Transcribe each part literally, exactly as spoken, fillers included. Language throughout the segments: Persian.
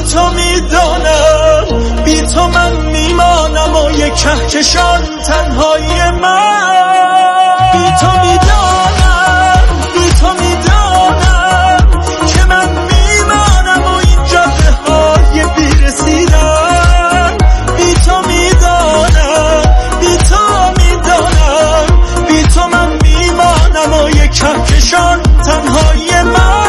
تو میدانم بی تو من میمانم و یک کهکشان تنهایی من. بی تو میدانم بی تو میدانم که من میمانم و این جاده های بیرسیدن. بی تو میدانم بی تو میدانم بی تو من میمانم و یک کهکشان تنهایی من.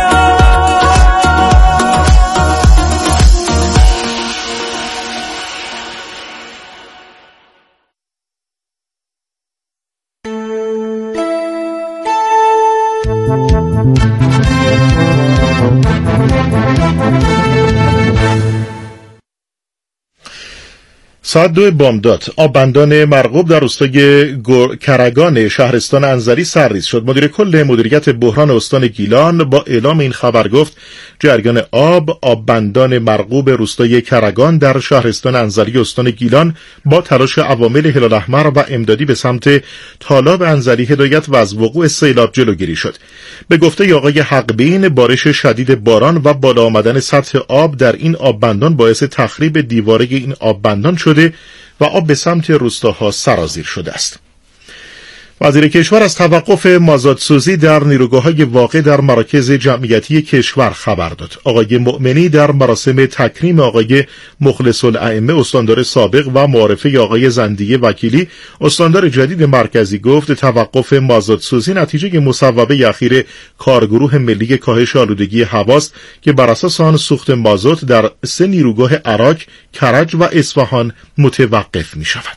ساعت دو بامداد آب بندان مرغوب در روستای کرگان شهرستان انزلی سرریز شد. مدیر کل مدیریت بحران استان گیلان با اعلام این خبر گفت جریان آب آب بندان مرغوب روستای کرگان در شهرستان انزلی استان گیلان با تلاش عوامل هلال احمر و امدادی به سمت تالاب انزلی هدایت و از وقوع سیلاب جلوگیری شد. به گفته آقای حقبین بارش شدید باران و بالا آمدن سطح آب در این آب بندان باعث تخریب دیواره این آب بندان شده و آب به سمت روستاها سرازیر شده است. وزیر کشور از توقف مازادسوزی در نیروگاه‌های واقع در مراکز جمعیتی کشور خبر داد. آقای مؤمنی در مراسم تکریم آقای مخلص الائمه استاندار سابق و معارفه آقای زندیه وکیلی استاندار جدید مرکزی گفت توقف مازادسوزی نتیجه مصوبه اخیر کارگروه ملی کاهش آلودگی هواست که بر اساس آن سوخت مازوت در سه نیروگاه عراق، کرج و اصفهان متوقف می شود.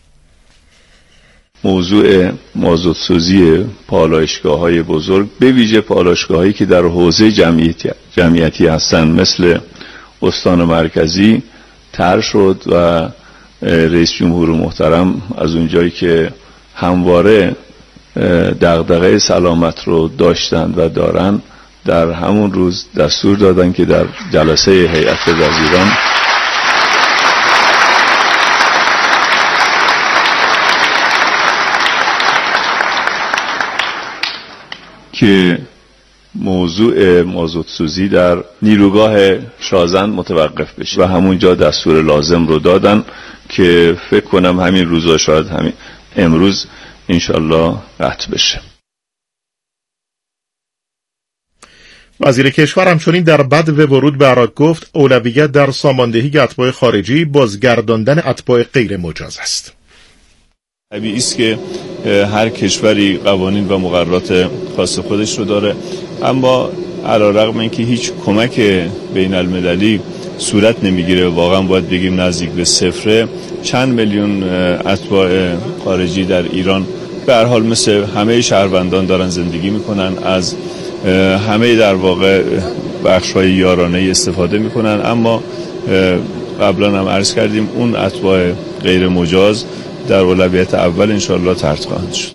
موضوع مازوتسوزی پالایشگاه‌های بزرگ به ویژه پالایشگاهایی که در حوزه جمعیتی, جمعیتی هستند مثل استان مرکزی طرح شد و رئیس جمهور محترم از اونجایی که همواره دغدغه سلامت رو داشتند و دارن در همون روز دستور دادن که در جلسه هیئت وزیران که موضوع مازوتسوزی در نیروگاه شازند متوقف بشه و همونجا دستور لازم رو دادن که فکر کنم همین روزا شاید همین امروز انشالله قطع بشه. وزیر کشور همچنین در بدو ورود به عراق گفت اولویت در ساماندهی اتباع خارجی بازگرداندن اتباع غیر مجاز است. طبیعی است که هر کشوری قوانین و مقررات خاص خودش رو داره، اما علیرغم اینکه هیچ کمک بین المللی صورت نمیگیره، واقعا باید بگیم نزدیک به صفره، چند میلیون اتباع خارجی در ایران به هر حال مثل همه شهروندان دارن زندگی میکنن، از همه در واقع بخش‌های یارانه استفاده میکنن، اما قبلا هم عرض کردیم اون اتباع غیر مجاز در اولویت اول انشاءالله طرد خواهند شد.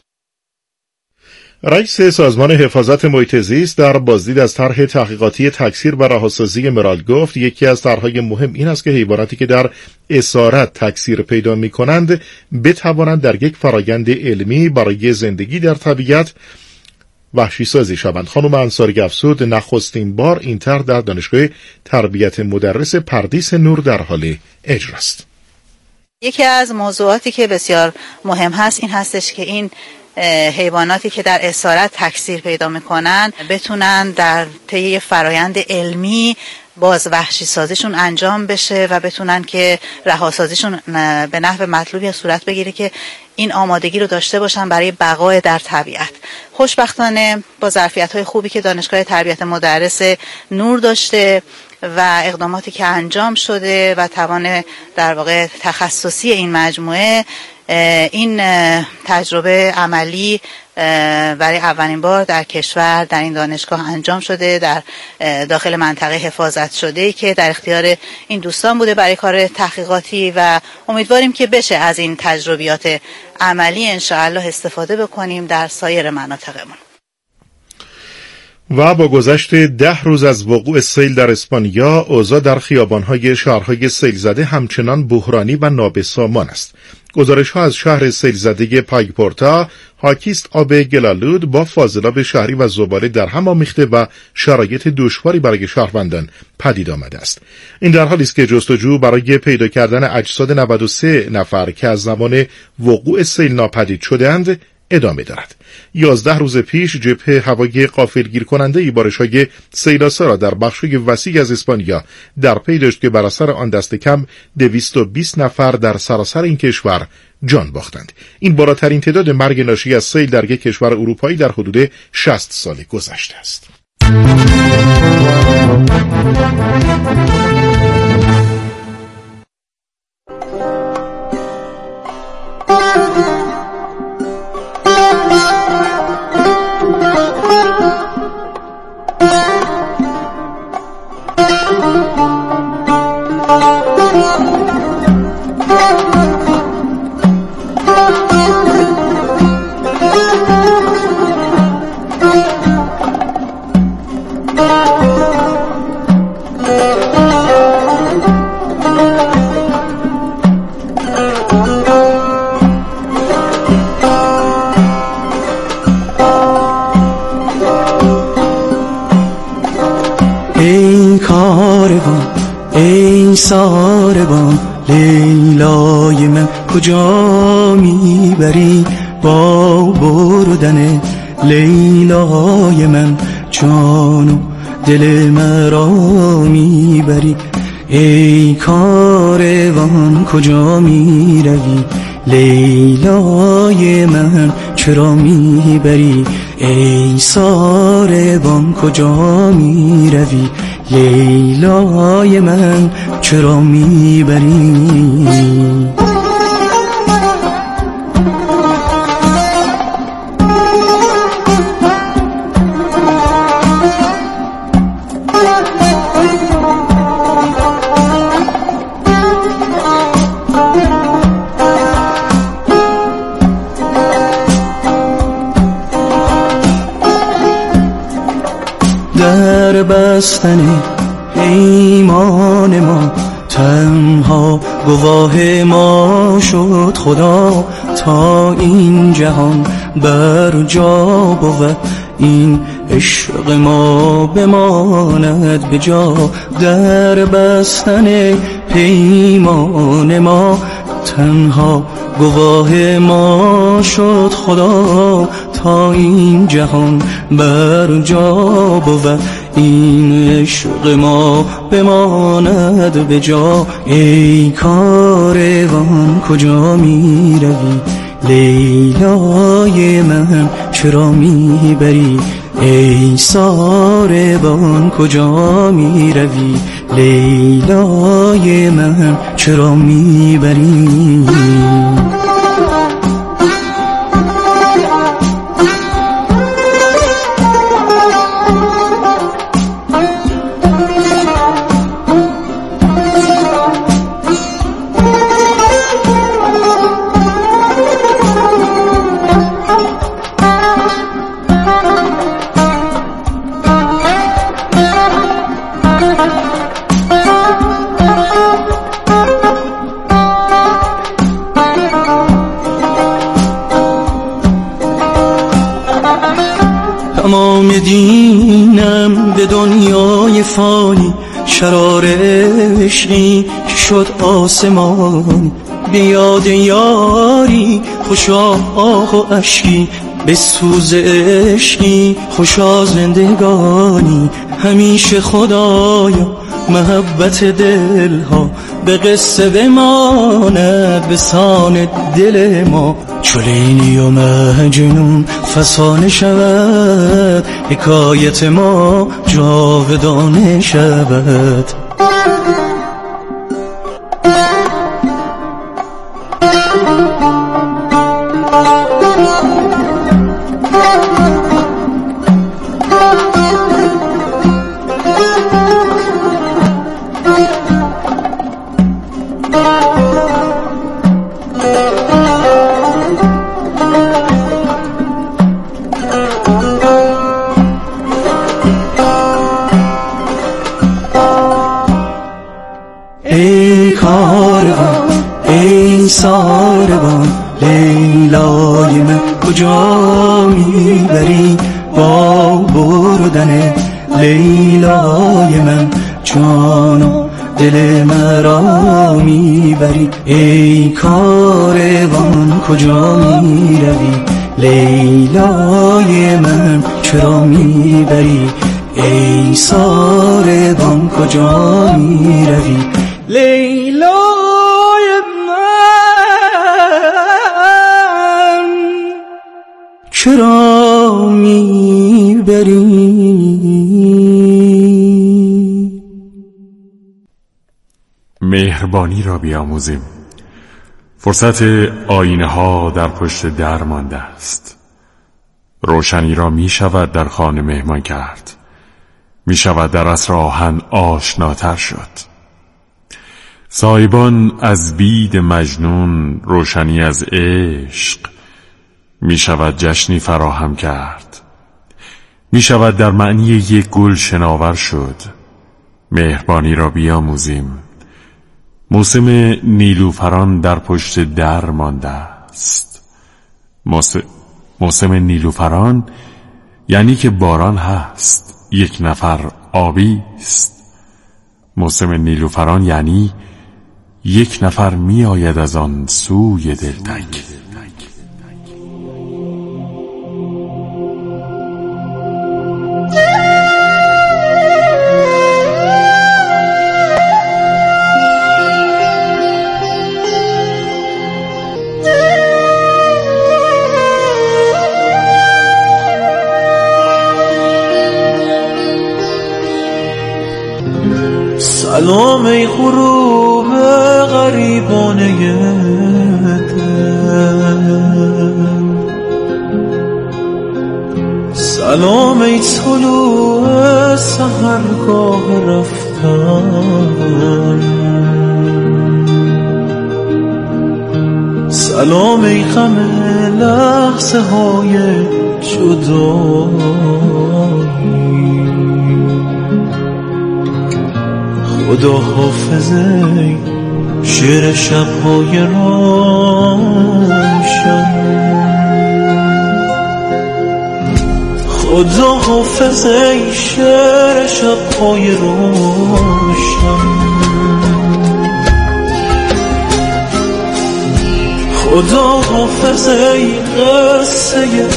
رئیس سازمان حفاظت محیط زیست در بازدید از طرح تحقیقاتی تکثیر و رهاسازی مراد گفت یکی از طرح‌های مهم این است که حیواناتی که در اسارت تکثیر پیدا می‌کنند بتوانند در یک فرایند علمی برای زندگی در طبیعت وحشی سازی شوند. خانم انصاری افزود نخستین بار این طرح در دانشگاه تربیت مدرس پردیس نور در حال اجراست. یکی از موضوعاتی که بسیار مهم هست این هستش که این حیواناتی که در اسارت تکثیر پیدا میکنن بتونن در طی فرایند علمی باز وحشی سازیشون انجام بشه و بتونن که رهاسازیشون به نحو مطلوبی صورت بگیره که این آمادگی رو داشته باشن برای بقای در طبیعت. خوشبختانه با ظرفیت‌های خوبی که دانشگاه تربیت مدرس نور داشته و اقداماتی که انجام شده و توان در واقع تخصصی این مجموعه، این تجربه عملی برای اولین بار در کشور در این دانشگاه انجام شده، در داخل منطقه حفاظت شده که در اختیار این دوستان بوده برای کار تحقیقاتی و امیدواریم که بشه از این تجربیات عملی انشاءالله استفاده بکنیم در سایر مناطقمون. و با گذشت ده روز از وقوع سیل در اسپانیا، اوضاع در خیابان‌های شهرهای سیل زده همچنان بحرانی و نابسامان است. گزارش ها از شهر سیل زده پایگپورتا حاکی است آب گلالود با فاضلاب شهری و زباله در هم آمیخته و شرایط دشواری برای شهروندان پدید آمده است. این در حالی است که جستجو برای پیدا کردن اجساد نود و سه نفر که از زمان وقوع سیل ناپدید شده‌اند ادامه دارد. یازده روز پیش جبهه هوایی غافلگیر کننده بارش‌های سیلاسا را در بخش‌های وسیع از اسپانیا در پی داشت که بر اثر آن دست کم دویست و بیست نفر در سراسر این کشور جان باختند. این بالاترین تعداد مرگ ناشی از سیل در یک کشور اروپایی در حدود شصت سال گذشته است. ساربان لیلای من کجا میبری با بردن لیلای من جان و دل مرا میبری ای کاروان کجا میروی لیلای من چرا میبری ای ساربان کجا میروی لیلای من چرا میبری در بستن ایمان ما تنها گواه ما شد خدا تا این جهان بر جا بود این عشق ما بماند به جا در بستن پیمان ما تنها گواه ما شد خدا تا این جهان بر جا بود این عشق ما بماند به جا ای کاروان کجا می روی لیلای من چرا می بری ای ساربان کجا می روی لیلای من چرا می بری تمام دینم به دنیای فانی شرار عشقی که شد آسمانی به یاد یاری خوشا آه و اشکی به سوز عشقی خوشا زندگانی همیشه خدایا محبت دلها به قصه بماند به سان دل ما چلینی و مجنون فسانه شود حکایت ما جاودانه شود ای ساربان لیلای من کجا میبری با بردن لیلای من جان و دل مرا میبری ای کاروان کجا میروی لیلای من چرا میبری ای ساربان کجا میروی لیلای من چرا میبری. مهربانی را بیاموزیم. فرصت آینه ها در پشت در مانده است. روشنی را می شود در خانه مهمان کرد. می شود در عصر آهن آشناتر شد. سایبان از بید مجنون، روشنی از عشق، می شود جشنی فراهم کرد. می شود در معنی یک گل شناور شد. مهربانی را بیاموزیم. موسم نیلوفران در پشت در مانده است. موسم, موسم نیلوفران یعنی که باران هست، یک نفر آبی است. موسم نیلوفران یعنی یک نفر می آید از آن سوی دلتنگ. سلام ای غروب غریبانه دل، سلام ای طلوع سحرگاه رفتن، سلام ای غم لحظه های جدایی. خدا حافظه شعر شب‌های روشن، خدا حافظه شعر شب‌های روشن، خدا حافظه قصه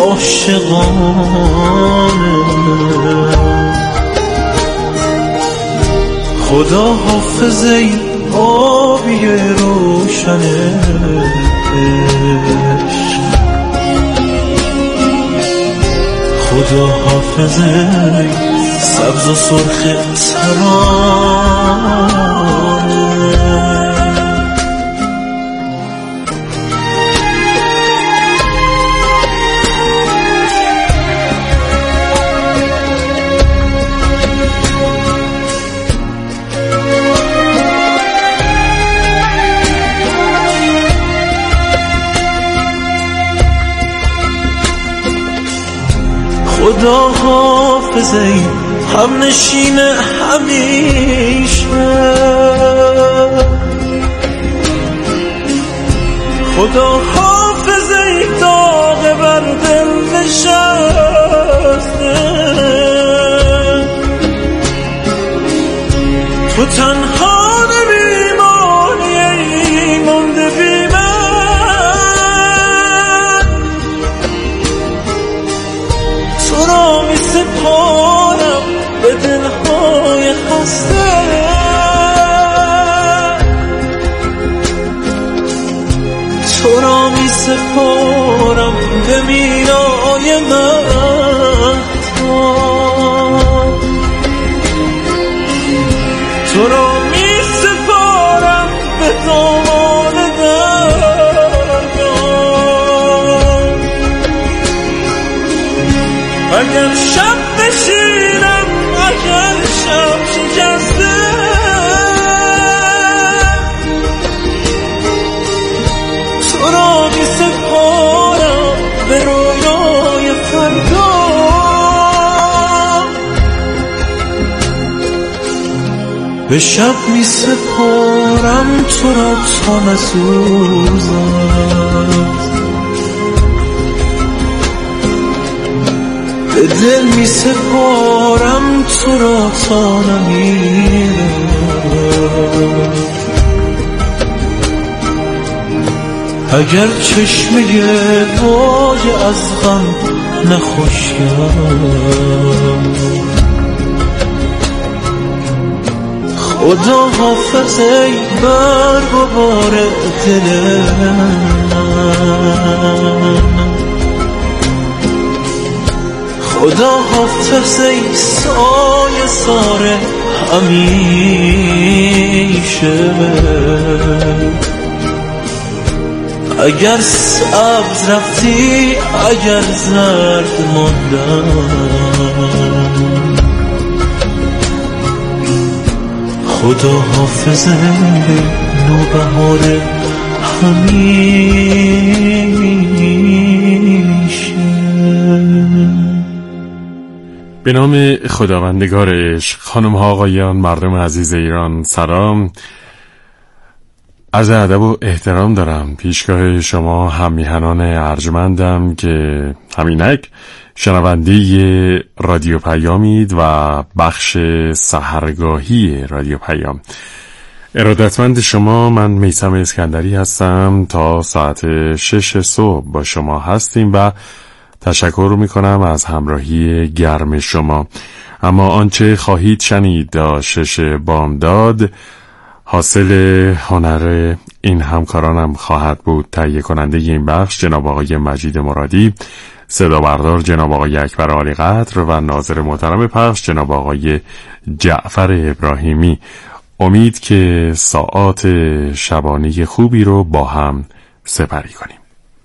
عاشقانه، خدا حافظه آبی روشن عشق، خدا حافظه سبز و سرخ ترانه. خدا حافظه هم نشین همیشه، خدا حافظه داغ بر دل نشسته، تو تنها نمیمانی ای مونده بی من، تو را می سپارم به دلهای خسته، تو را می سپارم به مینای مهتاب، تو را می سپارم به دامان درگاه. اگر شب بشینم، اگر شب شکسته، تو را می سپارم به رویای فردا، به شب می سپارم تو را تا نسوزد، به دل می سپارم تو را تا نمیرم. اگر چشمه وای از غم نخوشیم، خدا حافظ ای برگ و بار دل من، خدا حافظ ای سایه سار همیشه. اگر سبز رفتی اگر زرد ماندم، خدا حافظ نوبهار همیشه. به نام خداوندگار عشق. خانم ها آقایان، مردم عزیز ایران، سلام، عرض ادب و احترام دارم پیشگاه شما همیهنان ارجمندم که همینک شنونده رادیو پیامید و بخش سحرگاهی رادیو پیام. ارادتمند شما، من میثم اسکندری هستم. تا ساعت شش صبح با شما هستیم و تشکر میکنم از همراهی گرم شما. اما آنچه خواهید شنید تا شش بامداد حاصل هنر این همکارانم خواهد بود. تهیه کننده این بخش جناب آقای مجید مرادی، صدا بردار جناب آقای اکبر عالی قدر و ناظر محترم پخش جناب آقای جعفر ابراهیمی. امید که ساعات شبانه خوبی رو با هم سپری کنیم.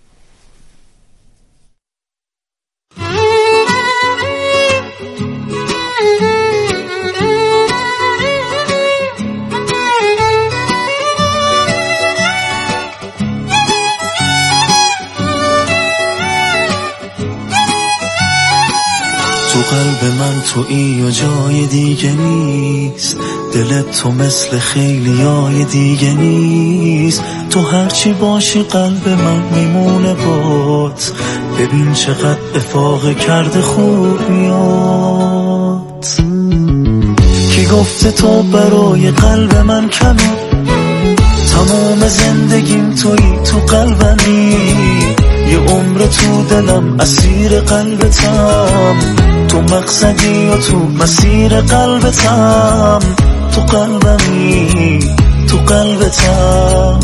تو قلب من تویی و جای دیگه نیست، دلت تو مثل خیلیای دیگه نیست. تو هرچی باشی قلب من میمونه بات، ببین چقدر افاقه کرده خوب میاد. کی گفته تو برای قلب من کمی، تمام زندگیم تویی تو قلبمی. یه عمر تو دلم اسیر قلبتم، تو مقصدی و تو مسیر قلبتم. تو قلبمی تو قلبتم،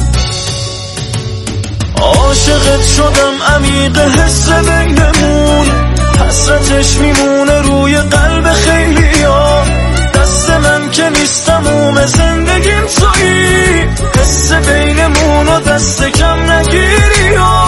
عاشقت شدم عمیق حس بینمون، حسرتش میمونه روی قلب خیلیا. دست من که نیستم اوم زندگیم تویی، حس بینمون و دست کم نگیری ها.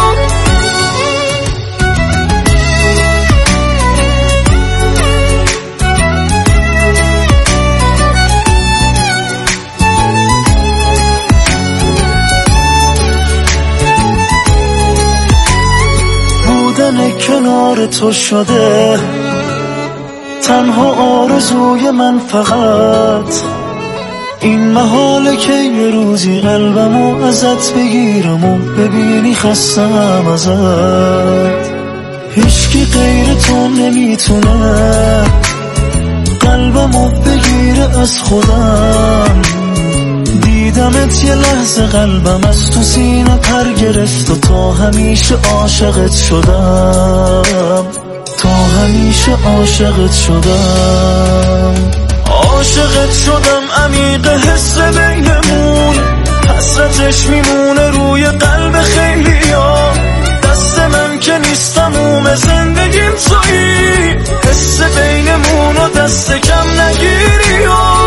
کنار تو شده تنها آرزوی من، فقط این محاله که یه روزی قلبمو ازت بگیرم و ببینی خستم ازت. هیچکی غیر تو نمیتونه قلبمو بگیره از خودم. دیدمت یه لحظه قلبم از تو سینه پر گرفت و تا همیشه عاشقت شدم، تا همیشه عاشقت شدم. عاشقت شدم عمیق حس بینمون، حسرتش میمونه روی قلب خیلیا. دست من که نیستم اوم زندگیم تویی، حس بینمون و دست کم نگیری ها.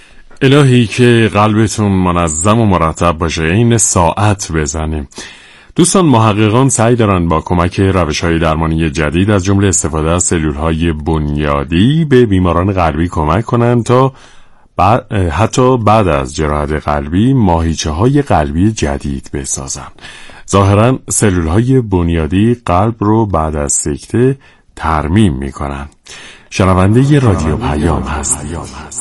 الهی که قلبتون منظم و مرتب باشه، این ساعت بزنه. دوستان، محققان سعی دارند با کمک روش‌های درمانی جدید از جمله استفاده از سلول‌های بنیادی به بیماران قلبی کمک کنند تا بعد حتی بعد از جراحت قلبی ماهیچه‌های قلبی جدید بسازند. ظاهراً سلول‌های بنیادی قلب رو بعد از سکته ترمیم می‌کنند. شنونده رادیو پیام هستید.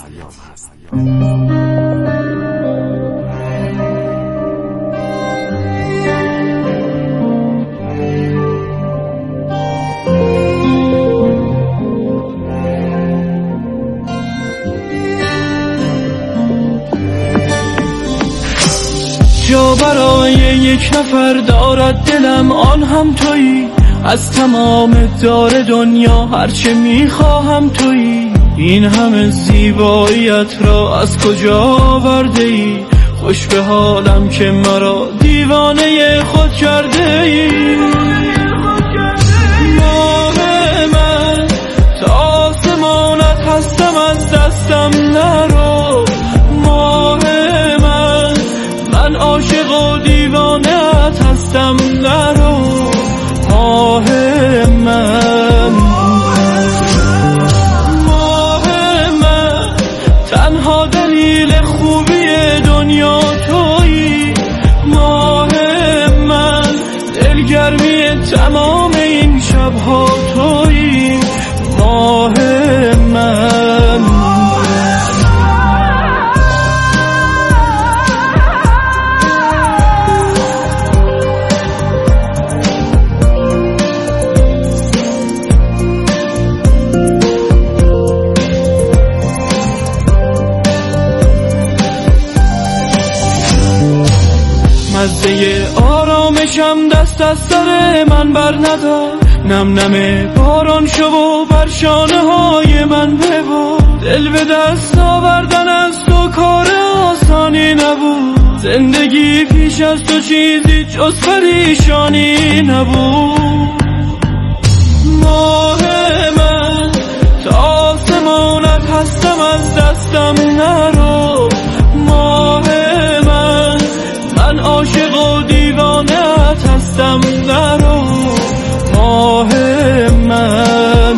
جا برای یک نفر دارد دلم، آن هم تویی. از تمام دار دنیا هرچه میخواهم تویی. این همه زیباییت را از کجا آورده ای؟ خوش به حالم که مرا دیوانه خود کرده ای. ماه من تا آسمانت هستم، از دستم نرو. ماه من من عاشق و دیوانه‌ات هستم، نرو. ماه من ماه من تنها دلیل خوبی دنیا تویی. ماه من دلگرمی تمام این شبها تویی. ماه من مزه آرامشم دست از سر من بر ندار. نم نم باران شو و بر شانه های من ببار. دل به دست آوردن از تو کار آسانی نبود. زندگی پیش از تو چیزی جز پریشانی نبود. ماه من تا آسمانت هستم، از دستم نرو. ماه من من عاشق و دیوانه‌ات هستم، نرو. ماه من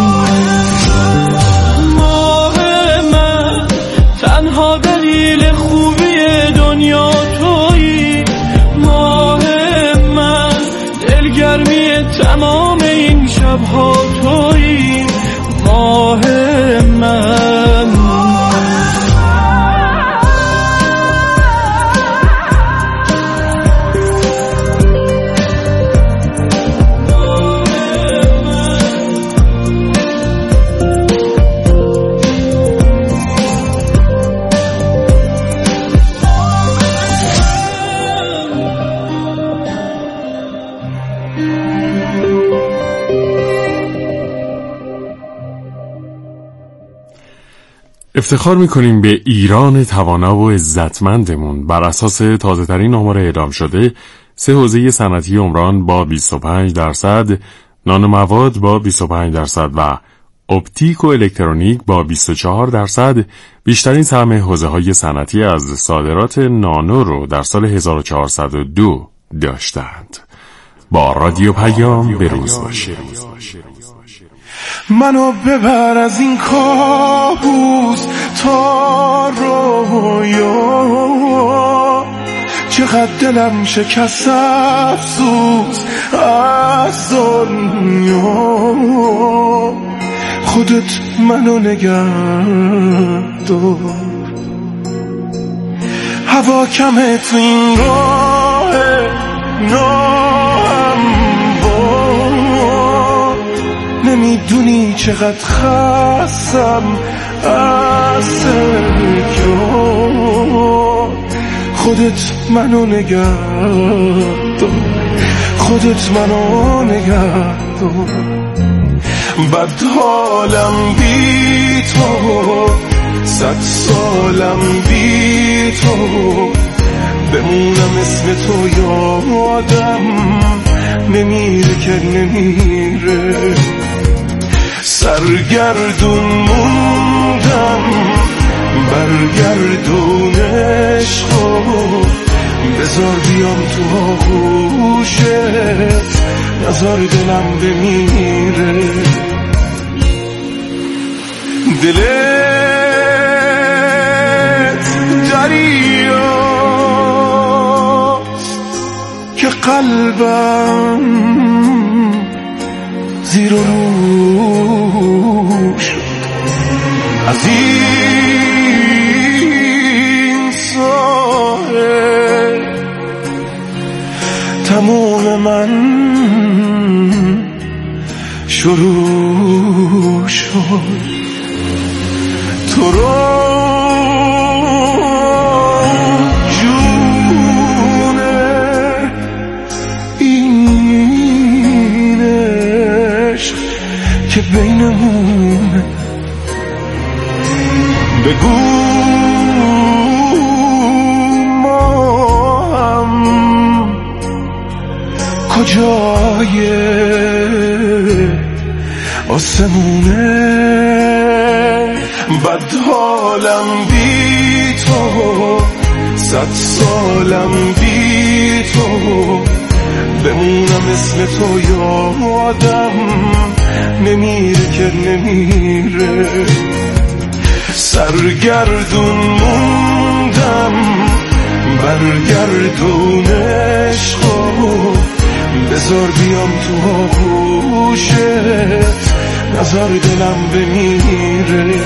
ماه من تنها دلیل خوبی دنیا تویی. ماه من دلگرمی تمام این شبها تویی. ماه من افتخار میکنیم به ایران توانا و عزتمندمون. بر اساس تازه ترین آمار اعلام شده، سه حوزه صنعتی عمران با بیست و پنج درصد، نانومواد با بیست و پنج درصد و اپتیک و الکترونیک با بیست و چهار درصد بیشترین سهم حوزه های صنعتی از صادرات نانو رو در سال هزار و چهارصد و دو داشتند. با رادیو پیام به روز باشید. منو ببر از این کابوس تا رویا. چقدر دلم شکست افسوس از دنیا. خودت منو نگه دار. هوا کمه تو این راه نام با. نمیدونی چقدر خستم از سرکار. خودت منو نگه دار. خودت منو نگه دار. بد حالم بی تو، صد سالم بی تو. بمونم اسم تو یادم نمیره که نمیره. سرگردون موندم برگردون عشقو. بذار بیام تو آغوشت، نذار دلم بمیره. دلت دریاست که قلبم زیر و رو شد. از این ساحل تمام من شروع شد. تو رو جونه این عشق که بینمونه، بگو ما هم کجای آسمونه. بد حالم بی تو، صد سالم بی تو، بمونم مثل تو یادم نمیره که نمیره. سرگردون موندم برگردون عشقو، بذار بیام تو آغوشت، نذار دلم بمیره.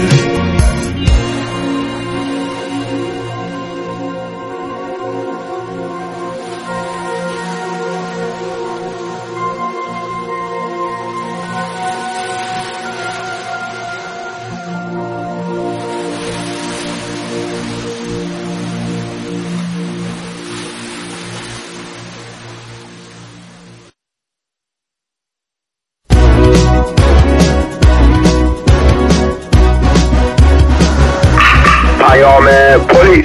پلیس.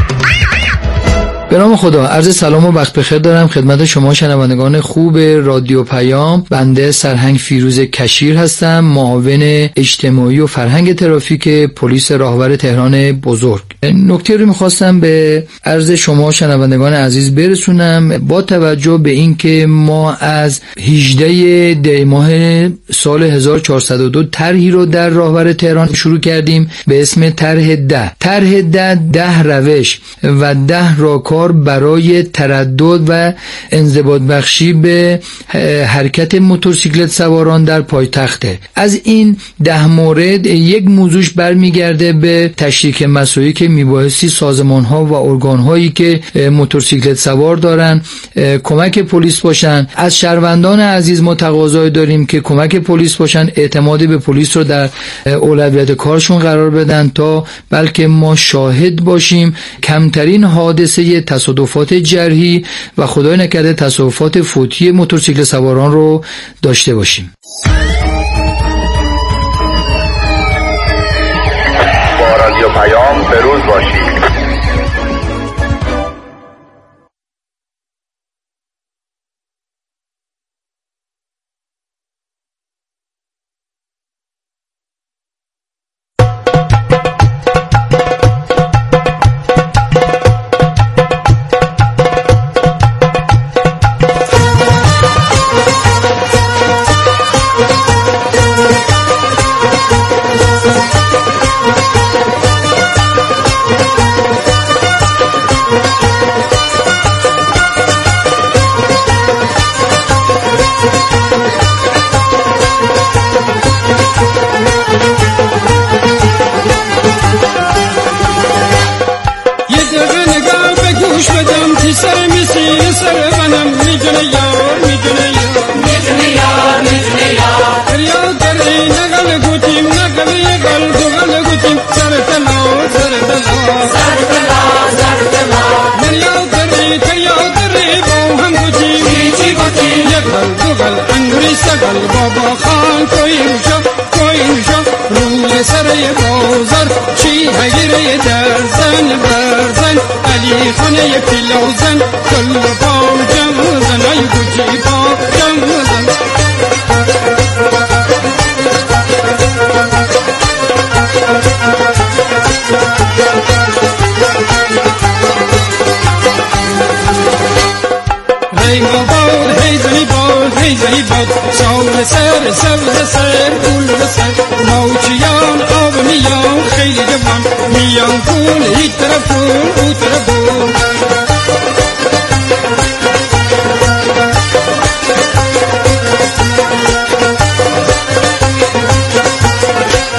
به نام خدا، عرض سلام و وقت بخیر دارم خدمت شما شنوندگان خوب رادیو پیام. بنده سرهنگ فیروز کشیر هستم، معاون اجتماعی و فرهنگ ترافیک پلیس راهور تهران بزرگ. نکته رو میخواستم به عرض شما شنوندگان عزیز برسونم. با توجه به اینکه ما از هجدهم دی ماه سال هزار و چهارصد و دو طرحی رو در راهور تهران شروع کردیم به اسم طرح ده. طرح ده ده روش و ده راهکار برای تردد و انضباط بخشی به حرکت موتورسیکلت سواران در پایتخته. از این ده مورد یک موضوعش برمیگرده به تشریک مساعی که میبایستی سازمان ها و ارگان هایی که موتورسیکلت سوار دارن کمک پلیس باشن. از شهروندان عزیز ما تقاضا داریم که کمک پلیس باشن، اعتماد به پلیس رو در اولویت کارشون قرار بدن تا بلکه ما شاهد باشیم کمترین حادثه تصادفات جرحی و خدای نکرده تصادفات فوتی موتورسیکل سواران رو داشته باشیم. با رادیو پیام به روز باشید. بابا خان کوئی شو کوئی شو روی سر بازار چی هگیره درزن برزن علی خانه پیلوزن کل پام جم زن ای گوچی پام جم زن سبز سر گل سر موچیا